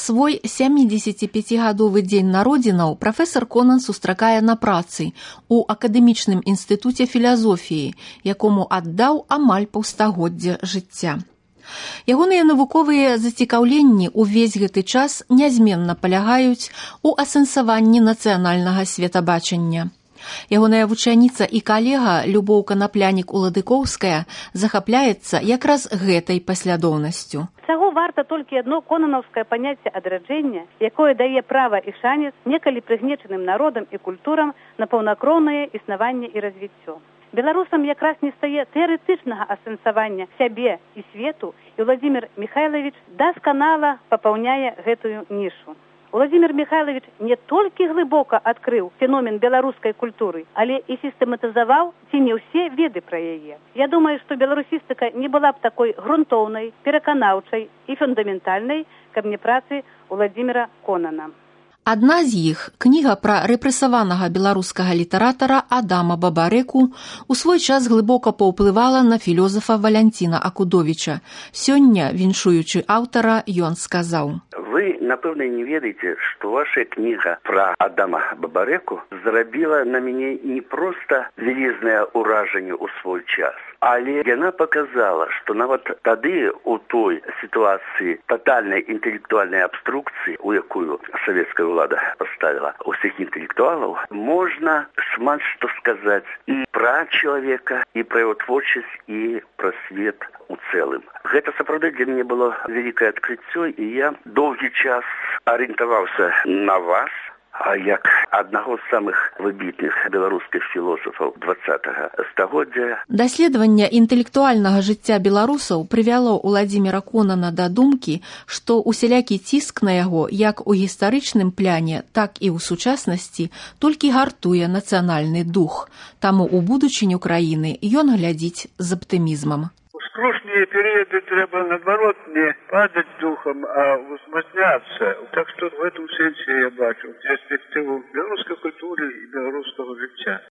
Свой 75-гадовы дзень народзінаў прафесар Конан сустракае на працы у акадэмічным інстытуце філазофіі, якому аддаў амаль паўстагоддзя жыцця. Ягоныя навуковыя зацікаўленні ўвесь гэты час нязменна палягаюць у асэнсаванні нацыянальнага светабачання. Ягоная вучаніца і калега Любоў Канаплянік-Уладыкоўская захапляецца якраз гэтай паслядоўнасцю. Чаго варта толькі адно конанаўскае паняцце адраджэння, якое дае права і шанец некалі прыгнечаным народам і культурам на паўнакроўнае існаванне і развіццё. Беларусам якраз не стае тэарэтычнага асэнсавання сябе і свету, і Владзімір Міхайлавіч дасканала папаўняе гэтую нішу. Владзімір Міхайлавіч не толькі глыбока адкрыў феномен беларускай культуры, але і сістэматызаваў ці не ўсе веды пра яе. Я думаю, што беларусістыка не была б такой грунтоўнай, пераканаўчай і фундаментальнай, каб не працы Владзіміра Конана. Адна з іх, кніга пра рэпрэсаванага беларускага літаратара Адама Бабарэку, у свой час глыбока паўплывала на філёзафа Валянціна Акудовіча. Сёння, віншуючы аўтара, ён сказаў: Вы, напэўна, не ведаеце, што ваша кніга пра Адама Бабарэку зрабіла на мяне не проста вялізнае ўражанне ў свой час, але яна показала, што нават тады у той сітуацыі татальнай інтэлектуальнай абструкцыі, у якую савецкая ўлада поставила усіх інтэлектуалаў, можна шмат што сказаць і пра чалавека, і пра яго творчасць, і пра свет у цэлым. Гэта сапраўды для мяне было вялікае адкрыццё, і я доўгі час арыентаваўся на вас, як аднаго з самых выбітных беларускіх філосафаў 20-го стагоддзя. Даследаванне інтэлектуальнага жыцця беларусаў прывяло Уладзіміра Конана да думкі, што усялякі ціск на яго як у гістарычным пляне, так і ў сучаснасці толькі гартуе нацыянальны дух. Таму ў будучыню краіны ён глядзіць з аптымізмам. Скрушныя перыяды трэба, наадварот, не падаць духам, а узмацняцца. Так што в этом сэнсе я бачу перспектыву беларускай культуры і беларускага жыцця.